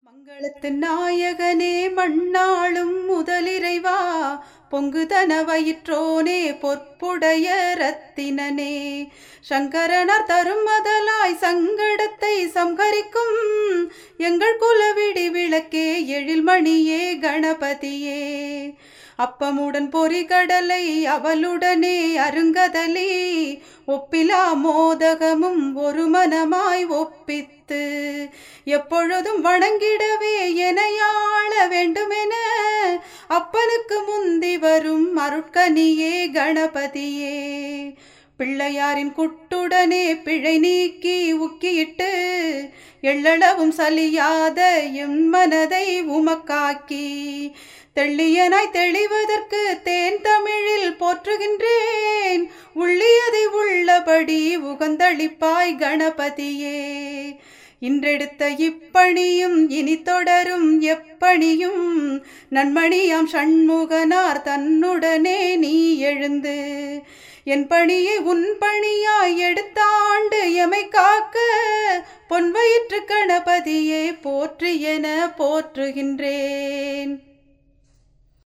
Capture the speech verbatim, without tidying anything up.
மங்களத்து நாயகனே மண்ணாளும் முதலிறைவா பொங்குதன வயிற்றோனே பொற்புடைய ரத்தினனே சங்கரனார் தரும் மதலாய் சங்கடத்தை சம்ஹரிக்கும் எங்கள் குலவிடி விளக்கே எழில்மணியே கணபதியே அப்பமுடன் பொறிகடலை அவளுடனே அருங்கதலி ஒப்பிலா மோதகமும் ஒரு மனமாய் ஒப்பித்து எப்பொழுதும் வணங்கிடவே எனையாள வேண்டுமென அப்பனுக்கு முந்தி வரும் அருட்கனியே கணபதியே பிள்ளையாரின் குட்டுடனே பிழை நீக்கி உக்கியிட்டு எள்ளளவும் சலியாத எம் மனதை உமக்காக்கி தெள்ளியனாய் தெளிவதற்கு தேன் தமிழில் போற்றுகின்றேன் உள்ளியதை உள்ளபடி உகந்தளிப்பாய் கணபதியே இன்றெடுத்த இப்பணியும் இனி தொடரும் எப்பணியும் நன்மணியாம் ஷண்முகனார் தன்னுடனே நீ எழுந்து என் பணியை உன் பணியாய் எடுத்தாண்டு எமை காக்க பொன்வயிற்று கணபதியே போற்றி என போற்றுகின்றேன்.